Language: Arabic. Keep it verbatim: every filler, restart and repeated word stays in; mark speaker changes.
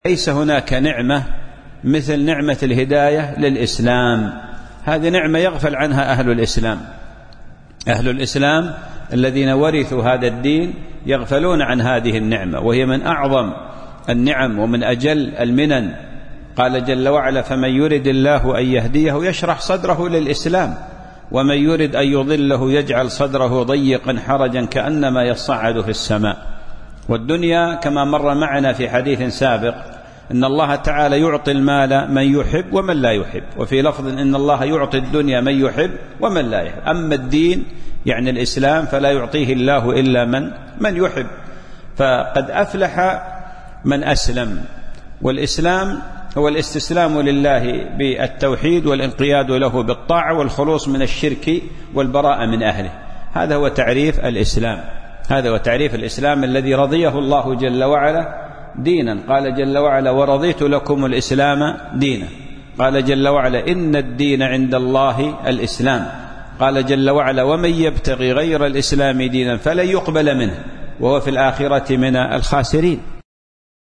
Speaker 1: ليس هناك نعمة مثل نعمة الهداية للإسلام. هذه نعمة يغفل عنها أهل الإسلام. أهل الإسلام الذين ورثوا هذا الدين يغفلون عن هذه النعمة، وهي من أعظم النعم ومن أجل المنن. قال جل وعلا: فمن يرد الله أن يهديه يشرح صدره للإسلام، ومن يرد أن يضله يجعل صدره ضيقا حرجا كأنما يصعد في السماء. والدنيا كما مر معنا في حديث سابق إن الله تعالى يعطي المال من يحب ومن لا يحب، وفي لفظ إن الله يعطي الدنيا من يحب ومن لا يحب. أما الدين يعني الإسلام فلا يعطيه الله إلا من من يحب. فقد أفلح من أسلم. والإسلام هو الاستسلام لله بالتوحيد والانقياد له بالطاعة والخلوص من الشرك والبراءة من أهله. هذا هو تعريف الإسلام. هذا هو تعريف الإسلام الذي رضيه الله جل وعلا دينا. قال جل وعلا: ورضيت لكم الإسلام دينا. قال جل وعلا: إن الدين عند الله الإسلام. قال جل وعلا: ومن يبتغي غير الإسلام دينا فلن يقبل منه وهو في الآخرة من الخاسرين.